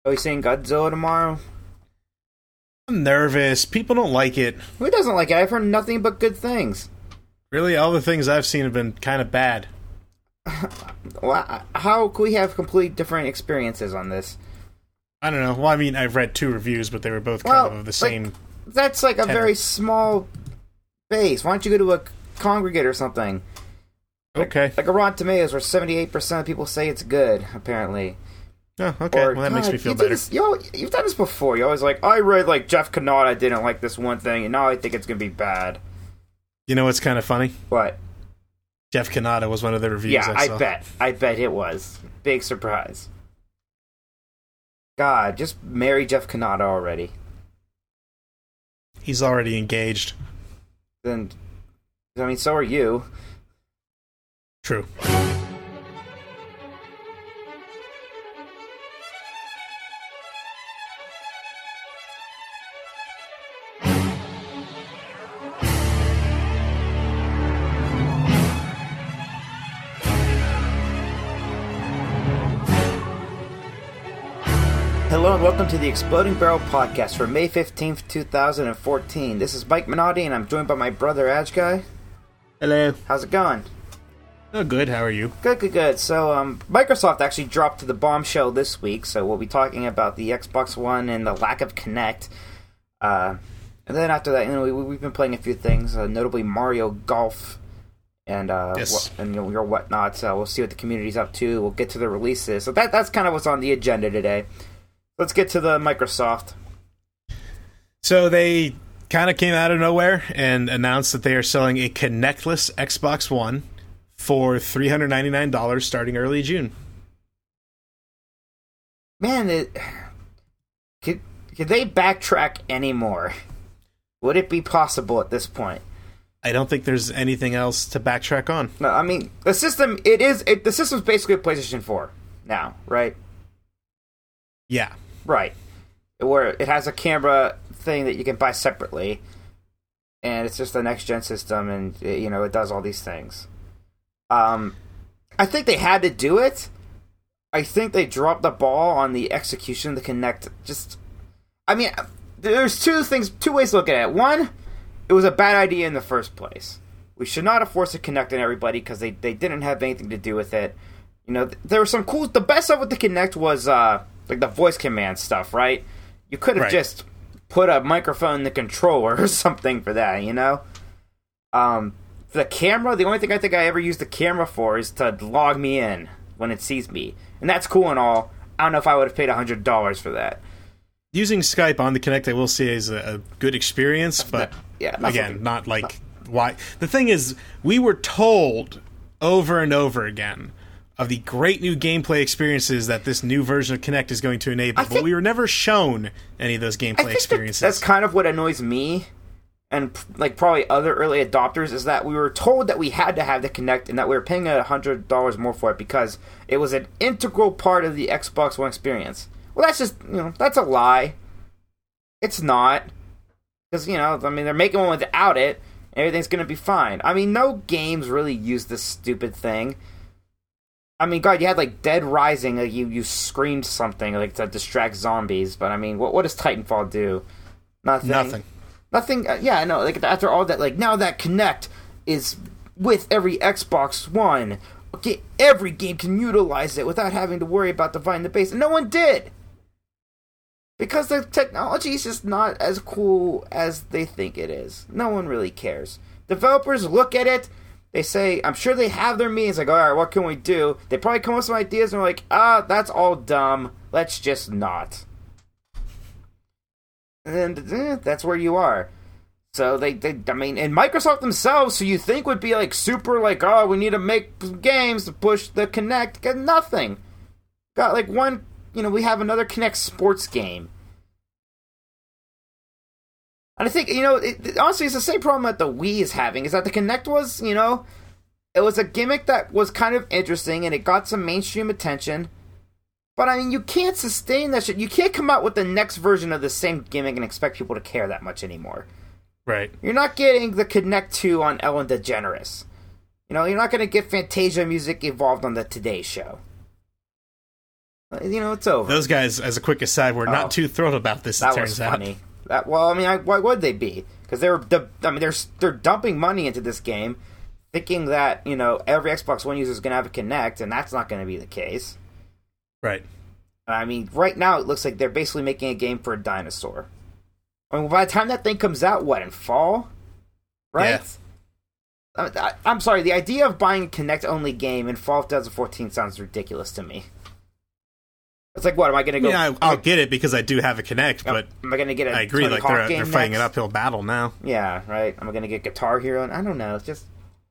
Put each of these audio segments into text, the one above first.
Are we seeing Godzilla tomorrow? I'm nervous. People don't like it. Who doesn't like it? I've heard nothing but good things. Really, all the things I've seen have been kind of bad. Well, how can we have completely different experiences on this? I don't know. Well, I mean, I've read 2 reviews, but they were both kind of the same. That's like a tenor. very small base. Why don't you go to a congregate or something? Okay. Like a Rotten Tomatoes, where 78% of people say it's good, apparently. Oh, okay. Or, well, that makes me feel you did better. this- you've done this before. You're always like, I read like Jeff Kanata didn't like this one thing, and now I think it's gonna be bad. You know what's kind of funny? What? Jeff Kanata was one of the reviews Yeah, I saw. I bet it was. Big surprise. God, just marry Jeff Kanata already. He's already engaged. Then, I mean, so are you. True. Hello and welcome to the Exploding Barrel Podcast for May 15th, 2014. This is Mike Minotti and I'm joined by my brother Ajguy. Hello. How's it going? Oh, good. How are you? Good. So, Microsoft actually dropped the bombshell this week, so we'll be talking about the Xbox One and the lack of Kinect. And then after that, we've been playing a few things, notably Mario Golf and Yes. your whatnot. So we'll see what the community's up to. We'll get to the releases. So that's kind of what's on the agenda today. Let's get to the Microsoft. So they kind of came out of nowhere and announced that they are selling a Kinectless Xbox One for $399 starting early June. Man, could they backtrack anymore? Would it be possible at this point? I don't think there's anything else to backtrack on. No, I mean the system. The system's basically a PlayStation 4 now, right? Yeah. Right, where it has a camera thing that you can buy separately, and it's just a next gen system, and it does all these things. I think they had to do it. I think they dropped the ball on the execution of the Kinect. There's two ways to look at it. One, it was a bad idea in the first place. We should not have forced a Kinect on everybody because they didn't have anything to do with it. There were some cool. The best stuff with the Kinect was like the voice command stuff, right? You could have just put a microphone in the controller or something for that, The camera, the only thing I think I ever used the camera for is to log me in when it sees me. And that's cool and all. I don't know if I would have paid $100 for that. Using Skype on the Kinect, I will say, is a good experience, but again, not like why. The thing is, we were told over and over again of the great new gameplay experiences that this new version of Kinect is going to enable, but we were never shown any of those gameplay experiences. That's kind of what annoys me, and like probably other early adopters, is that we were told that we had to have the Kinect and that we were paying $100 more for it because it was an integral part of the Xbox One experience. Well, that's just, that's a lie. It's not. Because, they're making one without it, and everything's going to be fine. I mean, no games really use this stupid thing. I mean, God, you had, like, Dead Rising, like, you screamed something, like, to distract zombies, but, I mean, what does Titanfall do? Nothing. Nothing, yeah, no, like, after all that, like, now that Kinect is with every Xbox One, okay, every game can utilize it without having to worry about dividing the base, and no one did! Because the technology is just not as cool as they think it is. No one really cares. Developers look at it, they say, I'm sure they have their meetings, like, alright, what can we do? They probably come up with some ideas, and they're like, that's all dumb, let's just not. And that's where you are. So and Microsoft themselves, who you think would be like super like, oh, we need to make games to push the Kinect, got nothing. Got like one, we have another Kinect sports game. And I think, honestly, it's the same problem that the Wii is having, is that the Kinect was, it was a gimmick that was kind of interesting, and it got some mainstream attention. But, I mean, you can't sustain that shit. You can't come out with the next version of the same gimmick and expect people to care that much anymore. Right. You're not getting the Kinect 2 on Ellen DeGeneres. You're not going to get Fantasia music evolved on the Today Show. It's over. Those guys, as a quick aside, were not too thrilled about this. It turns out. Funny. Why would they be? Because they're dumping money into this game, thinking that every Xbox One user is going to have a Kinect, and that's not going to be the case. Right. I mean, right now it looks like they're basically making a game for a dinosaur. I mean, by the time that thing comes out, in fall? Right? Yeah. I'm sorry, the idea of buying a Kinect-only game in fall of 2014 sounds ridiculous to me. It's like, what, am I going to go... Yeah, I'll get it because I do have a Kinect, but... Am I going to get a I agree, Tony like, Hawk they're fighting an uphill battle now. Yeah, right? Am I going to get Guitar Hero? I don't know, it's just...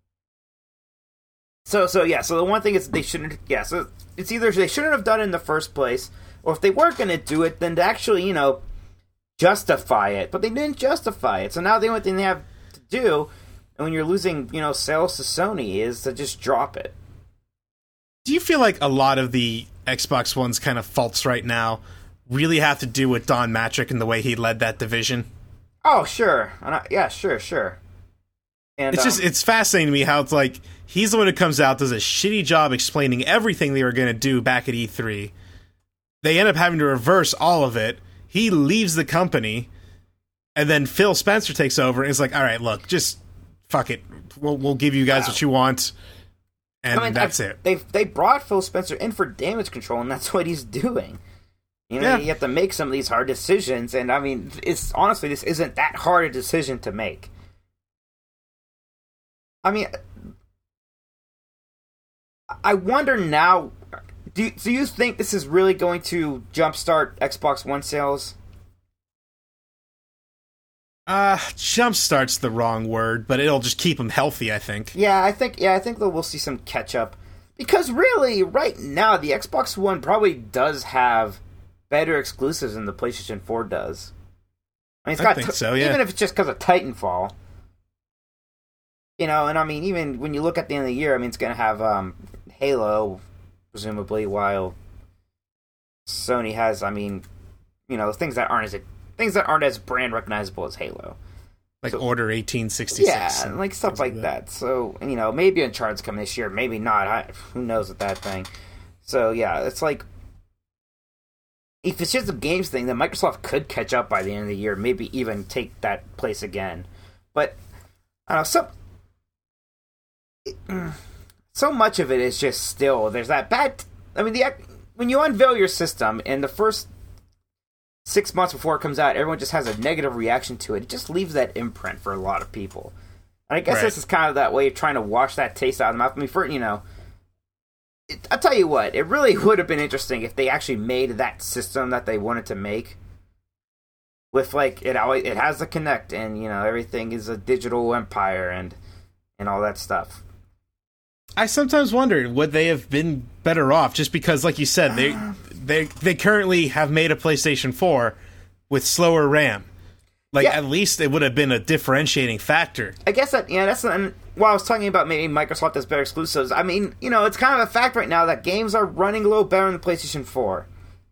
So the one thing is they shouldn't... Yeah, so it's either they shouldn't have done it in the first place, or if they weren't going to do it, then to actually, justify it. But they didn't justify it, so now the only thing they have to do, and when you're losing, sales to Sony, is to just drop it. Do you feel like a lot of the Xbox One's kind of faults right now really have to do with Don Matrick and the way he led that division? Oh, sure. Sure. And it's fascinating to me how it's like he's the one who comes out, does a shitty job explaining everything they were going to do back at E3. They end up having to reverse all of it. He leaves the company, and then Phil Spencer takes over and is like, all right, look, just fuck it. We'll give you guys what you want. And that's it. They brought Phil Spencer in for damage control, and that's what he's doing. You have to make some of these hard decisions, and I mean, honestly, this isn't that hard a decision to make. I mean, I wonder now, do you think this is really going to jumpstart Xbox One sales? Jumpstart's the wrong word, but it'll just keep them healthy, I think. I think that we'll see some catch up. Because really, right now, the Xbox One probably does have better exclusives than the PlayStation 4 does. I mean, I think so, yeah. Even if it's just because of Titanfall. And I mean, even when you look at the end of the year, I mean, it's going to have Halo, presumably, while Sony has, I mean, things that aren't as brand recognizable as Halo. Like Order 1866. Yeah, like stuff like that. So, maybe Uncharted's coming this year, maybe not. Who knows with that thing. So, yeah, it's like, if it's just a games thing, then Microsoft could catch up by the end of the year, maybe even take that place again. But, I don't know, so much of it is just still, there's that bad... I mean, when you unveil your system, in the first 6 months before it comes out, everyone just has a negative reaction to it. It just leaves that imprint for a lot of people. And I guess This is kind of that way of trying to wash that taste out of the mouth. I mean, I'll tell you what, it really would have been interesting if they actually made that system that they wanted to make. With, like, it has the Kinect, and, everything is a digital empire, and all that stuff. I sometimes wonder, would they have been better off, just because, like you said, they currently have made a PlayStation 4 with slower RAM. At least it would have been a differentiating factor. I guess that's while I was talking about maybe Microsoft has better exclusives, I mean, it's kind of a fact right now that games are running a little better on the PlayStation 4.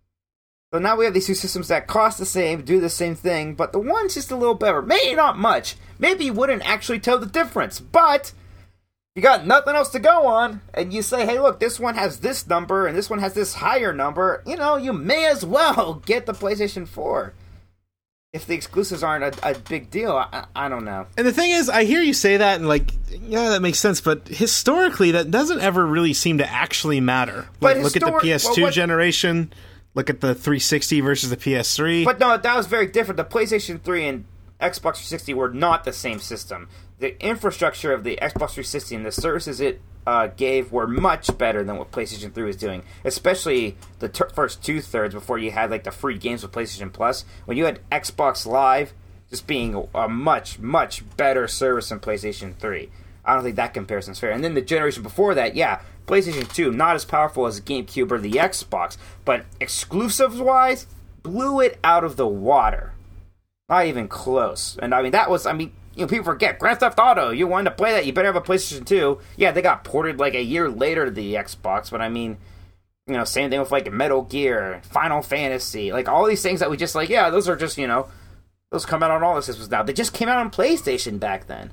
So now we have these two systems that cost the same, do the same thing, but the one's just a little better. Maybe not much. Maybe you wouldn't actually tell the difference, but you got nothing else to go on, and you say, hey, look, this one has this number, and this one has this higher number, you may as well get the PlayStation 4. If the exclusives aren't a big deal, I don't know. And the thing is, I hear you say that, and that makes sense, but historically, that doesn't ever really seem to actually matter. Look at the PS2 generation, look at the 360 versus the PS3. But no, that was very different. The PlayStation 3 and Xbox 360 were not the same system. The infrastructure of the Xbox 360 and the services it gave were much better than what PlayStation 3 was doing, especially the first two-thirds before you had the free games with PlayStation Plus. When you had Xbox Live just being a much, much better service than PlayStation 3. I don't think that comparison's fair. And then the generation before that, PlayStation 2, not as powerful as the GameCube or the Xbox, but exclusives-wise, blew it out of the water. Not even close. And people forget, Grand Theft Auto, you wanted to play that, you better have a PlayStation 2. Yeah, they got ported a year later to the Xbox, but same thing with Metal Gear, Final Fantasy, all these things that we just those are just, those come out on all the systems now. They just came out on PlayStation back then.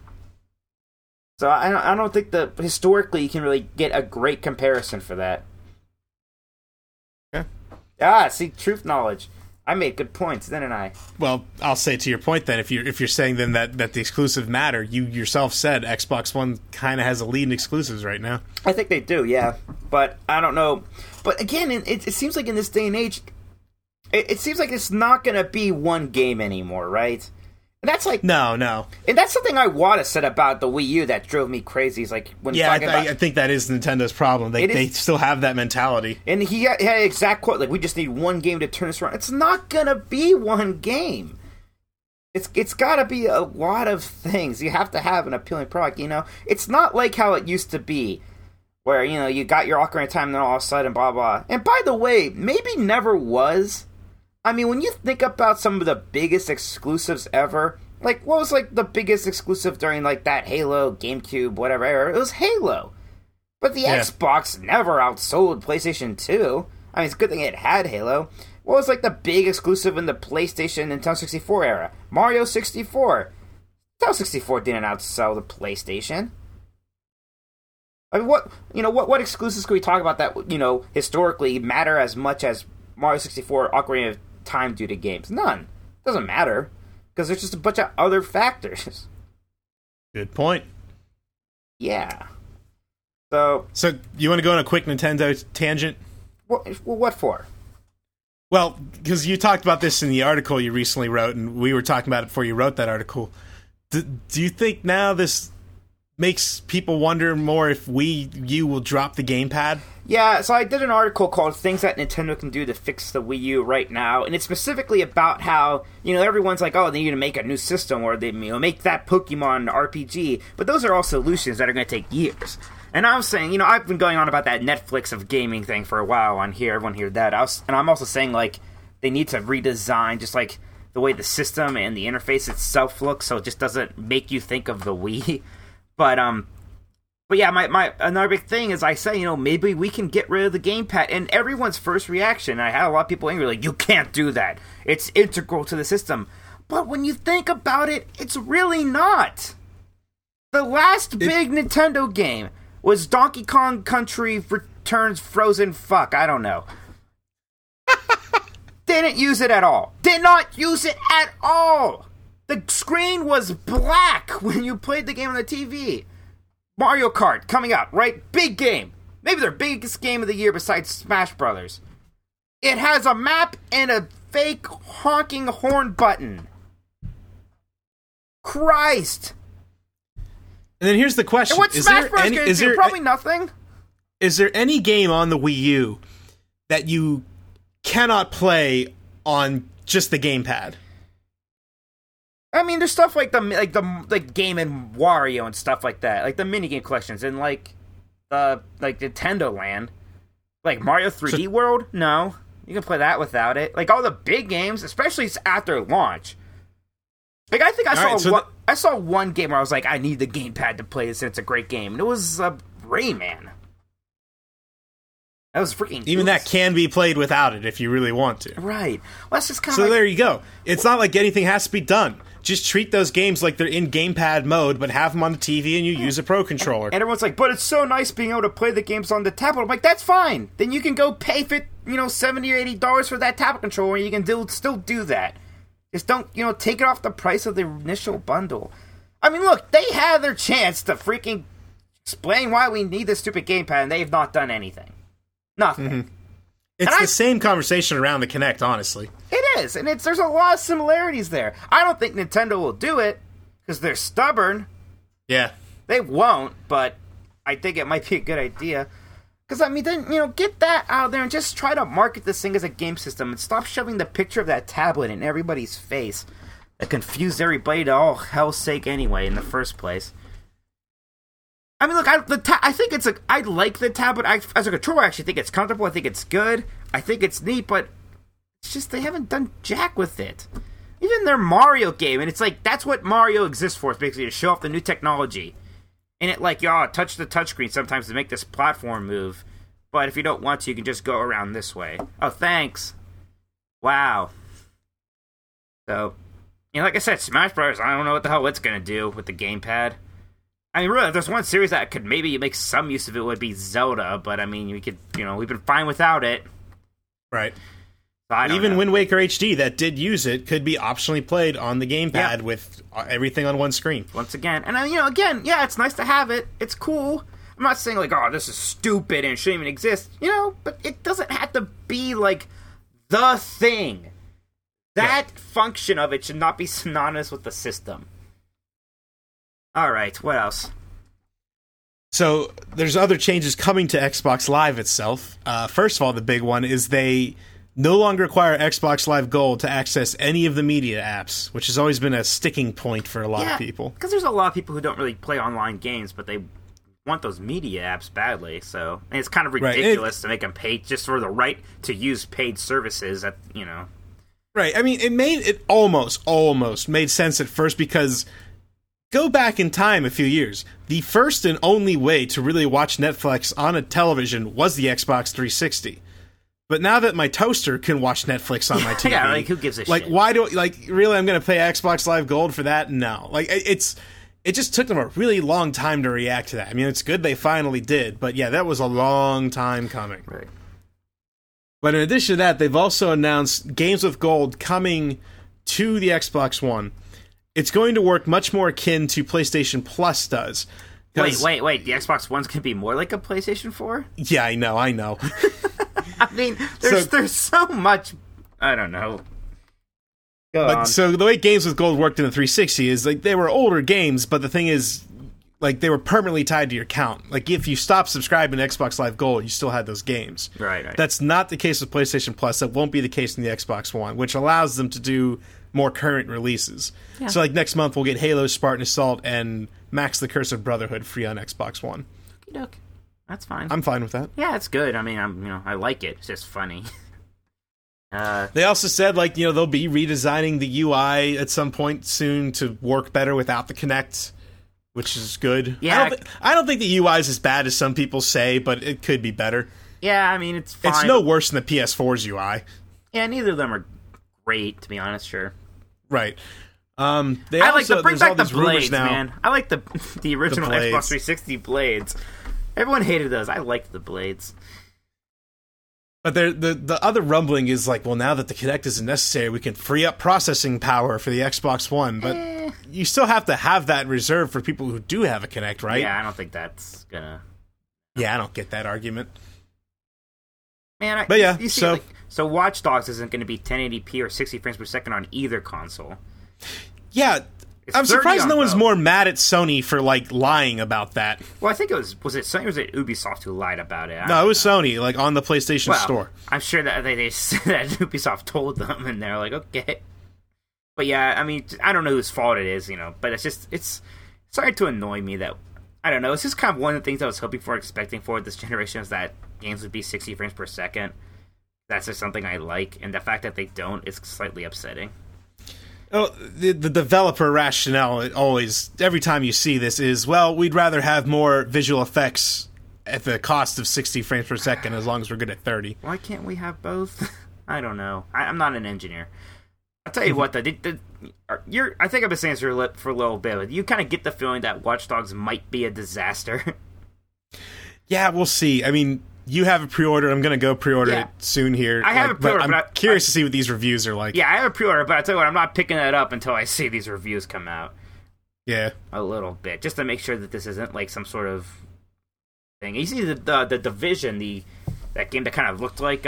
So I don't think historically you can really get a great comparison for that. Yeah. Ah, see, truth knowledge. I made good points, didn't I? Well, I'll say to your point then, if you're saying then that the exclusive matter, you yourself said Xbox One kind of has a lead in exclusives right now. I think they do, yeah. But I don't know. But again, it seems like in this day and age, it seems like it's not going to be one game anymore, right? And that's like no, and that's something I want to said about the Wii U that drove me crazy. Is like when I think that is Nintendo's problem. They still have that mentality. And he had an exact quote like, "We just need one game to turn this around." It's not gonna be one game. It's got to be a lot of things. You have to have an appealing product. You know, it's not like how it used to be, where you got your Ocarina of Time, and then all of a sudden, blah blah. And by the way, maybe never was. I mean, when you think about some of the biggest exclusives ever, like, what was, like, the biggest exclusive during, like, that Halo, GameCube, whatever era? It was Halo. But the Xbox never outsold PlayStation 2. I mean, it's a good thing it had Halo. What was, like, the big exclusive in the PlayStation Nintendo 64 era? Mario 64. Nintendo 64 didn't outsell the PlayStation. I mean, what exclusives can we talk about that, historically matter as much as Mario 64, Ocarina of Time due to games? None. Doesn't matter because there's just a bunch of other factors. Good point. Yeah. So you want to go on a quick Nintendo tangent? What for? Well, because you talked about this in the article you recently wrote, and we were talking about it before you wrote that article. Do you think now this makes people wonder more if Wii U will drop the gamepad? Yeah, so I did an article called Things That Nintendo Can Do to Fix the Wii U Right Now, and it's specifically about how, everyone's like, oh, they need to make a new system, or they make that Pokemon RPG, but those are all solutions that are going to take years. And I'm saying, I've been going on about that Netflix of gaming thing for a while on here, everyone heard that, and I'm also saying, like, they need to redesign, just like, the way the system and the interface itself looks, so it just doesn't make you think of the Wii. But yeah, my another big thing is I say, maybe we can get rid of the gamepad. And everyone's first reaction, I had a lot of people angry, like, you can't do that. It's integral to the system. But when you think about it, it's really not. The last big Nintendo game was Donkey Kong Country Returns Frozen Fuck. I don't know. Didn't use it at all. Did not use it at all. The screen was black when you played the game on the TV. Mario Kart coming out, right? Big game. Maybe their biggest game of the year besides Smash Brothers. It has a map and a fake honking horn button. Christ. And then here's the question. And what's Smash Bros. Going to do? Probably nothing. Is there any game on the Wii U that you cannot play on just the gamepad? I mean, there's stuff like the Game and Wario and stuff like that, like the minigame collections and like Nintendo Land, like Mario 3D World. No, you can play that without it. Like all the big games, especially after launch. Like I think I saw one game where I was like, I need the gamepad to play this, and it's a great game. And it was Rayman. That was freaking. Even that can be played without it if you really want to. Right. Well, that's just kind of. So there you go. It's not like anything has to be done. Just treat those games like they're in gamepad mode, but have them on the TV and you use a Pro Controller. And everyone's like, but it's so nice being able to play the games on the tablet. I'm like, that's fine. Then you can go pay $70 or $80 for that tablet controller, and you can still do that. Just don't, take it off the price of the initial bundle. I mean, look, they had their chance to freaking explain why we need this stupid gamepad, and they have not done anything. Nothing. Mm-hmm. It's the same conversation around the Kinect, honestly. It is, and there's a lot of similarities there. I don't think Nintendo will do it, because they're stubborn. Yeah. They won't, but I think it might be a good idea. Because, I mean, then, get that out there and just try to market this thing as a game system and stop shoving the picture of that tablet in everybody's face. That confused everybody to all hell's sake anyway in the first place. I mean, look, I think I like the tablet. As a controller, I actually think it's comfortable. I think it's good. I think it's neat, but it's just they haven't done jack with it. Even their Mario game, and it's like, that's what Mario exists for, is basically to show off the new technology. And it touch the touchscreen sometimes to make this platform move. But if you don't want to, you can just go around this way. Oh, thanks. Wow. So, like I said, Smash Bros., I don't know what the hell it's going to do with the gamepad. I mean, really, if there's one series that could maybe make some use of it, would be Zelda. But, I mean, we've been fine without it. Right. Even Wind Waker HD that did use it could be optionally played on the gamepad with everything on one screen. Once again, and it's nice to have it. It's cool. I'm not saying like, oh, this is stupid and it shouldn't even exist, but it doesn't have to be like the thing. That function of it should not be synonymous with the system. All right, what else? So there's other changes coming to Xbox Live itself. First of all, the big one is they no longer require Xbox Live Gold to access any of the media apps, which has always been a sticking point for a lot of people. Because there's a lot of people who don't really play online games, but they want those media apps badly. So and it's kind of ridiculous to make them pay just for the right to use paid services. Right. I mean, it almost made sense at first because go back in time a few years. The first and only way to really watch Netflix on a television was the Xbox 360. But now that my toaster can watch Netflix on my TV, yeah, like who gives a shit? Why do really? I'm going to pay Xbox Live Gold for that? No, it just took them a really long time to react to that. I mean, it's good they finally did, but yeah, that was a long time coming. Right. But in addition to that, they've also announced Games with Gold coming to the Xbox One. It's going to work much more akin to PlayStation Plus does. Wait. The Xbox One's going to be more like a PlayStation 4? Yeah, I know. I mean, there's so much. I don't know. So the way Games with Gold worked in the 360 is like they were older games, but the thing is, like they were permanently tied to your account. Like if you stopped subscribing to Xbox Live Gold, you still had those games. Right. That's not the case with PlayStation Plus. That won't be the case in the Xbox One, which allows them to do more current releases. Yeah. So like next month we'll get Halo, Spartan Assault, and Max the Curse of Brotherhood free on Xbox One. Okey-doke. That's fine. I'm fine with that. Yeah, it's good. I mean, I like it. It's just funny. They also said, they'll be redesigning the UI at some point soon to work better without the Kinect, which is good. Yeah. I don't think the UI is as bad as some people say, but it could be better. Yeah, I mean, it's fine. It's no worse than the PS4's UI. Yeah, neither of them are great, to be honest, sure. Right. Bring back the blades, man. I like the original Xbox 360 blades. Everyone hated those. I liked the blades. But the other rumbling is now that the Kinect isn't necessary, we can free up processing power for the Xbox One. But you still have to have that reserved for people who do have a Kinect, right? Yeah, I don't think that's gonna... Yeah, I don't get that argument. Man, you see, so Watch Dogs isn't going to be 1080p or 60 frames per second on either console. Yeah, I'm surprised no one's more mad at Sony for lying about that. Well, I think it was it Sony or was it Ubisoft who lied about it? No, it was Sony, on the PlayStation Store. I'm sure that they said that Ubisoft told them, and they're like, okay. But yeah, I mean, I don't know whose fault it is, but it's starting to annoy me that, I don't know, it's just kind of one of the things I was hoping for, expecting for this generation is that games would be 60 frames per second. That's just something I like, and the fact that they don't is slightly upsetting. Oh, the developer rationale always, every time you see this, is, well, we'd rather have more visual effects at the cost of 60 frames per second as long as we're good at 30. Why can't we have both? I don't know. I'm not an engineer. I'll tell you what, though. I think I've been saying this for a little bit, but you kind of get the feeling that Watch Dogs might be a disaster. Yeah, we'll see. I mean, you have a pre-order. I'm going to go pre-order it soon here. I have a pre-order, but I'm curious to see what these reviews are like. Yeah, I have a pre-order, but I tell you what, I'm not picking that up until I see these reviews come out. Yeah. A little bit, just to make sure that this isn't some sort of thing. You see the Division, that game that kind of looked like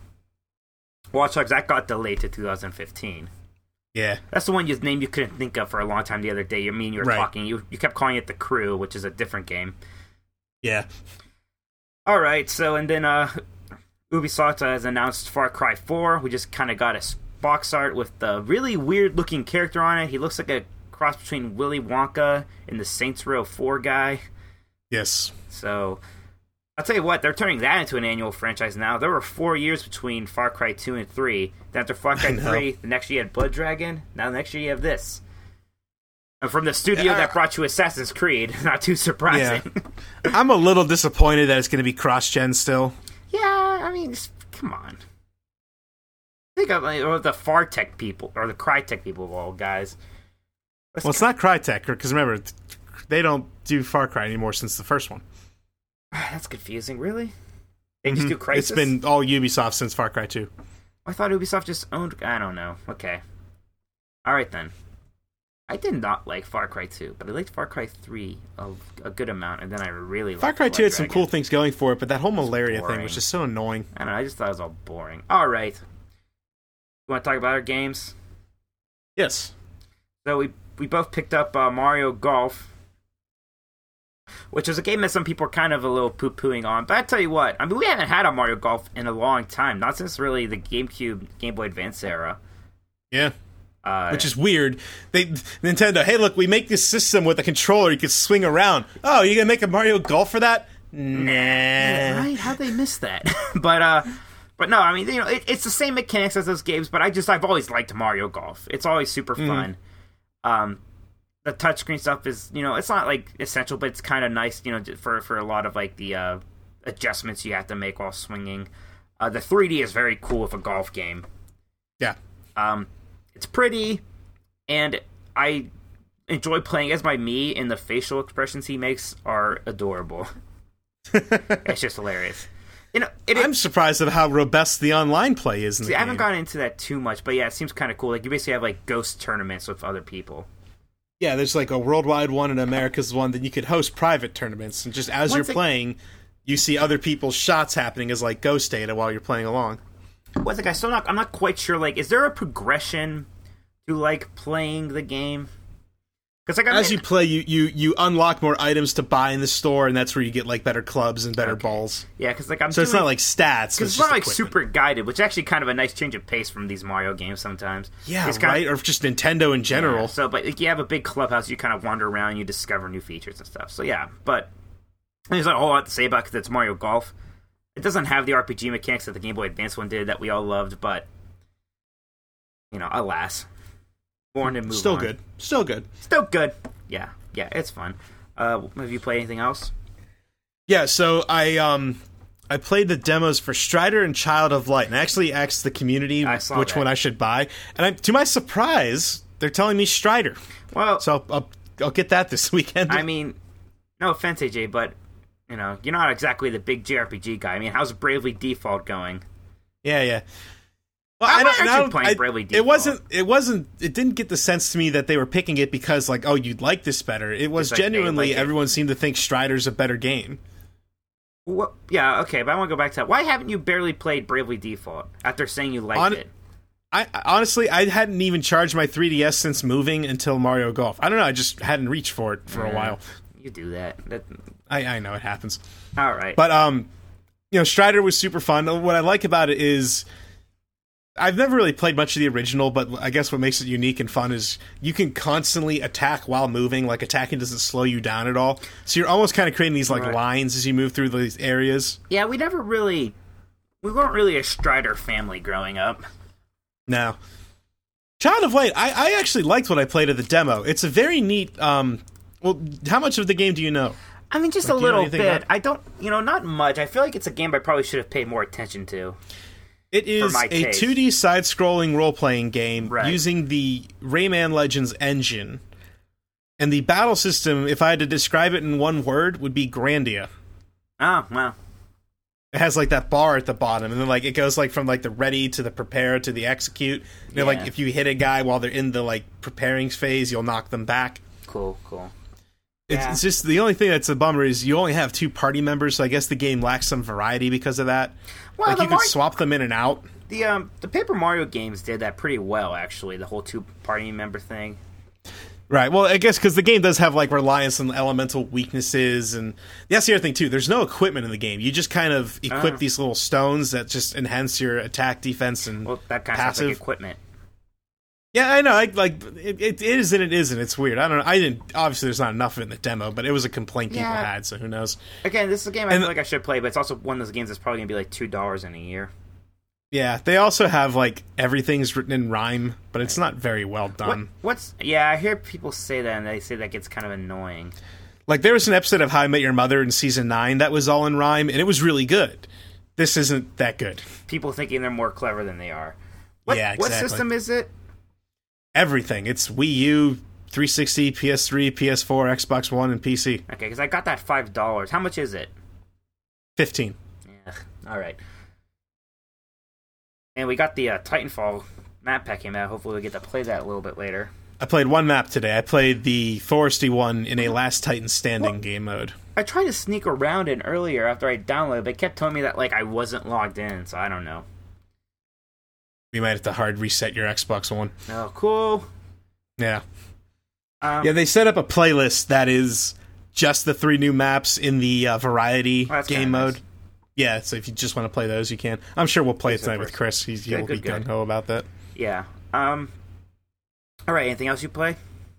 Watch Dogs, that got delayed to 2015. Yeah. That's the one name you couldn't think of for a long time the other day. You were talking, you kept calling it The Crew, which is a different game. Yeah. Alright, so, and then Ubisoft has announced Far Cry 4. We just kind of got a box art with the really weird-looking character on it. He looks like a cross between Willy Wonka and the Saints Row 4 guy. Yes. So, I'll tell you what, they're turning that into an annual franchise now. There were 4 years between Far Cry 2 and 3. Then after Far Cry 3, the next year you had Blood Dragon. Now the next year you have this. And from the studio that brought you Assassin's Creed, not too surprising. Yeah. I'm a little disappointed that it's going to be cross-gen still. Yeah, I mean, come on. Think of the FarTech people, or the Crytek people of all guys. It's not Crytek, because remember, they don't do Far Cry anymore since the first one. That's confusing, really? They just do Crysis? It's been all Ubisoft since Far Cry 2. I thought Ubisoft just owned... I don't know. Okay. Alright then. I did not like Far Cry 2, but I liked Far Cry 3 a good amount, and then I really liked Far Cry 2 had some cool things going for it, but that whole malaria boring. thing was just so annoying. I don't know, I just thought it was all boring. Alright. You want to talk about our games? Yes. So we both picked up Mario Golf, which is a game that some people are kind of a little poo-pooing on. But I tell you what, I mean, we haven't had a Mario Golf in a long time, not since really the GameCube, Game Boy Advance era. Yeah. Which is weird. Nintendo, hey, look, we make this system with a controller you could swing around. Oh, you gonna make a Mario Golf for that? Nah. Yeah, right? How'd they miss that? But no, I mean, you know, it's the same mechanics as those games, but I've always liked Mario Golf. It's always super fun. The touchscreen stuff is, you know, it's not like essential, but it's kind of nice, you know, for a lot of like the adjustments you have to make while swinging. The 3D is very cool with a golf game. Yeah. It's pretty, and I enjoy playing as my Mii, and the facial expressions he makes are adorable. It's just hilarious. You know, I'm surprised at how robust the online play is in the game. I haven't gotten into that too much, but yeah, it seems kind of cool. Like, you basically have like ghost tournaments with other people. Yeah, there's like a worldwide one and America's one. Then you could host private tournaments, and just as you're playing, you see other people's shots happening as like ghost data while you're playing along. What's like, I'm not quite sure. Like, is there a progression to like playing the game? Because like, as you play, you unlock more items to buy in the store, and that's where you get like better clubs and better balls. Yeah, because like it's not like stats. Because it's not like super guided, which is actually kind of a nice change of pace from these Mario games sometimes. Yeah, it's right, or just Nintendo in general. Yeah, so, but like, you have a big clubhouse, you kind of wander around, you discover new features and stuff. So yeah, but there's not a whole lot to say about it because it's Mario Golf. It doesn't have the RPG mechanics that the Game Boy Advance one did that we all loved, but, you know, alas. Born and move Still on. good. Still good. Still good. Yeah, it's fun. Have you played anything else? Yeah, so I played the demos for Strider and Child of Light, and I actually asked the community which one I should buy, and to my surprise, they're telling me Strider. Well, so I'll get that this weekend. I mean, no offense, AJ, but you know, you're not exactly the big JRPG guy. I mean, how's Bravely Default going? Yeah. Well, I playing Bravely Default. It didn't get the sense to me that they were picking it because, like, oh, you'd like this better. It was genuinely, everyone seemed to think Strider's a better game. Well, yeah, okay, but I want to go back to that. Why haven't you barely played Bravely Default after saying you liked it? Honestly, I hadn't even charged my 3DS since moving until Mario Golf. I don't know, I just hadn't reached for it for a while. You do that. I know, it happens. All right. But, you know, Strider was super fun. What I like about it is, I've never really played much of the original, but I guess what makes it unique and fun is you can constantly attack while moving. Like, attacking doesn't slow you down at all. So you're almost kind of creating these, like, lines as you move through these areas. Yeah, we weren't really a Strider family growing up. No. Child of Light, I actually liked what I played of the demo. It's a very neat, well, how much of the game do you know? I mean, just a little bit. I don't, not much. I feel like it's a game I probably should have paid more attention to. It is a 2D side-scrolling role-playing game using the Rayman Legends engine. And the battle system, if I had to describe it in one word, would be Grandia. Oh, wow. It has, like, that bar at the bottom, and then, like, it goes, like, from, like, the ready to the prepare to the execute. And, like, if you hit a guy while they're in the, like, preparing phase, you'll knock them back. Cool. It's just, the only thing that's a bummer is you only have 2 party members, so I guess the game lacks some variety because of that. Well, like, you could swap them in and out. The Paper Mario games did that pretty well, actually, the whole 2 party member thing. Right, well, I guess because the game does have, like, reliance on elemental weaknesses, and that's the other thing, too. There's no equipment in the game. You just kind of equip these little stones that just enhance your attack, defense, and that kind of sounds like equipment. Yeah, I know. It is and it isn't. It's weird. I don't know. Obviously, there's not enough of it in the demo, but it was a complaint people had, so who knows? Again, this is a game I feel like I should play, but it's also one of those games that's probably going to be like $2 in a year. Yeah, they also have, like, everything's written in rhyme, but it's not very well done. I hear people say that, and they say that gets kind of annoying. Like, there was an episode of How I Met Your Mother in Season 9 that was all in rhyme, and it was really good. This isn't that good. People thinking they're more clever than they are. Yeah, exactly. What system is it? Everything. It's Wii U, 360, PS3, PS4, Xbox One, and PC. Okay, because I got that $5. How much is it? $15. Yeah, all right. And we got the Titanfall map pack came out. Hopefully we get to play that a little bit later. I played one map today. I played the foresty one in a Last Titan Standing game mode. I tried to sneak around it earlier after I downloaded, but it kept telling me that I wasn't logged in, so I don't know. You might have to hard reset your Xbox One. Oh, cool. Yeah. They set up a playlist that is just the 3 new maps in the variety game mode. Nice. Yeah, so if you just want to play those, you can. I'm sure we'll play it tonight with Chris. He'll be gung-ho about that. Yeah. All right, anything else you play?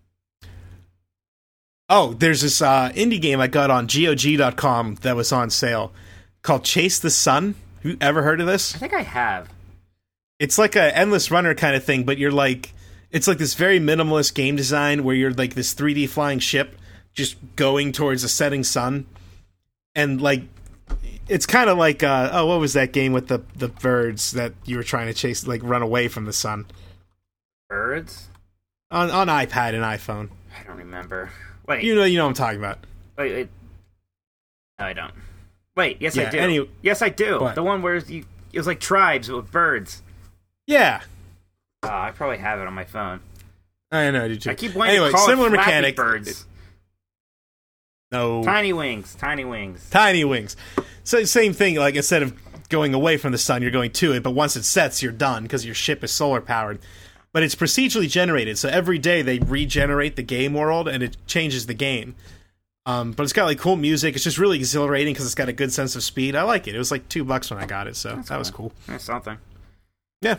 Oh, there's this indie game I got on GOG.com that was on sale called Chase the Sun. Have you ever heard of this? I think I have. It's like a endless runner kind of thing, but you're it's like this very minimalist game design where you're like this 3D flying ship just going towards a setting sun. And it's kind of like, what was that game with the birds that you were trying to chase, run away from the sun? Birds? On iPad and iPhone. I don't remember. Wait. You know what I'm talking about. Wait. No, I don't. Wait, yes I do. Yes, I do. What? The one where it was like tribes with birds. Yeah. I probably have it on my phone. I know, did you? I keep wanting to call similar it Flappy mechanic. Birds. No. Tiny wings. So same thing, instead of going away from the sun, you're going to it, but once it sets, you're done, because your ship is solar powered. But it's procedurally generated, so every day they regenerate the game world, and it changes the game. But it's got cool music. It's just really exhilarating because it's got a good sense of speed. I like it. It was $2 when I got it, so that was cool. That's something. Yeah.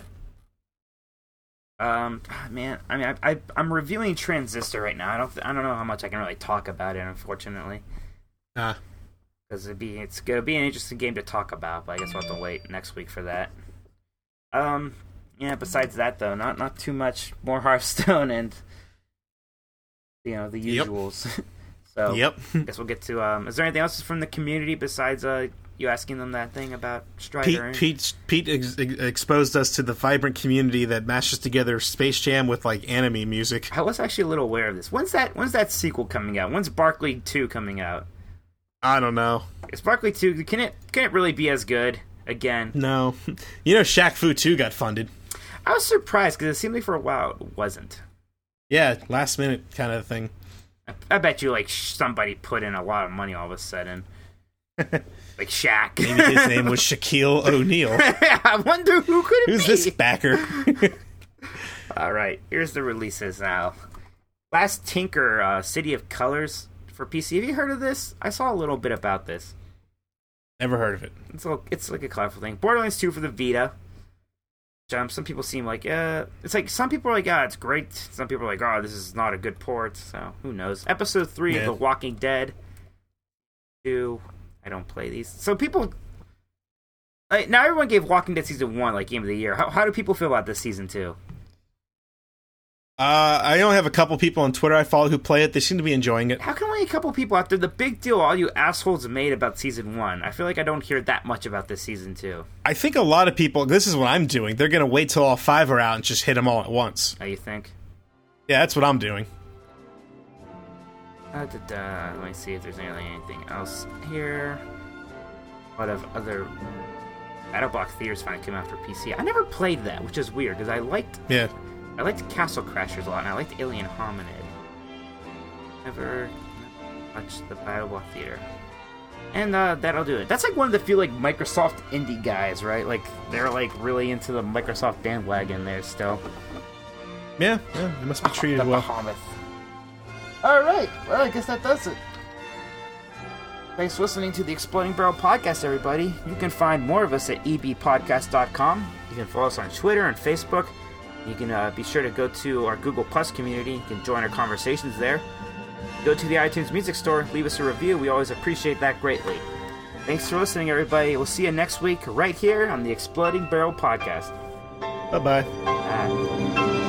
Man, I mean, I'm reviewing Transistor right now. I don't know how much I can really talk about it, unfortunately. Because it's gonna be an interesting game to talk about, but I guess we'll have to wait next week for that. Yeah. Besides that, though, not too much more Hearthstone and the usuals. Yep. So, yep. I guess we'll get to. Is there anything else from the community besides you asking them that thing about Strider? Pete exposed us to the vibrant community that mashes together Space Jam with anime music. I was actually a little aware of this. When's that sequel coming out? When's Barkley 2 coming out? I don't know. Is Barkley 2 can it really be as good again? No. Shaq Fu 2 got funded. I was surprised because it seemed like for a while it wasn't. Yeah, last minute kind of thing. I bet you somebody put in a lot of money all of a sudden. Like Shaq. Maybe his name was Shaquille O'Neal. I wonder who could it Who's be? This backer? All right, here's the releases now. Last Tinker, City of Colors for PC. Have you heard of this? I saw a little bit about this. Never heard of it. It's like a colorful thing. Borderlands 2 for the Vita. Some people seem like, it's like some people are like, it's great. Some people are like, this is not a good port. So who knows? Episode 3 of The Walking Dead 2. I don't play these. So people, now everyone gave Walking Dead Season 1 Game of the Year. How do people feel about this Season 2? I only have a couple people on Twitter I follow who play it. They seem to be enjoying it. How come only a couple people after the big deal all you assholes made about Season 1? I feel like I don't hear that much about this Season 2. I think a lot of people, this is what I'm doing, they're going to wait till all 5 are out and just hit them all at once. Oh, you think? Yeah, that's what I'm doing. Let me see if there's anything else here. A lot of other BattleBlock Theaters finally came out for PC. I never played that, which is weird because I liked Castle Crashers a lot, and I liked Alien Hominid. Never touched the BattleBlock Theater. And that'll do it. That's one of the few Microsoft indie guys, right? They're really into the Microsoft bandwagon there still. Yeah, they must be treated well. Bahamut. Alright, well, I guess that does it. Thanks for listening to the Exploding Barrel Podcast, everybody. You can find more of us at ebpodcast.com. You can follow us on Twitter and Facebook. You can be sure to go to our Google Plus community. You can join our conversations there. Go to the iTunes Music Store. Leave us a review. We always appreciate that greatly. Thanks for listening, everybody. We'll see you next week right here on the Exploding Barrel Podcast. Bye-bye. Bye.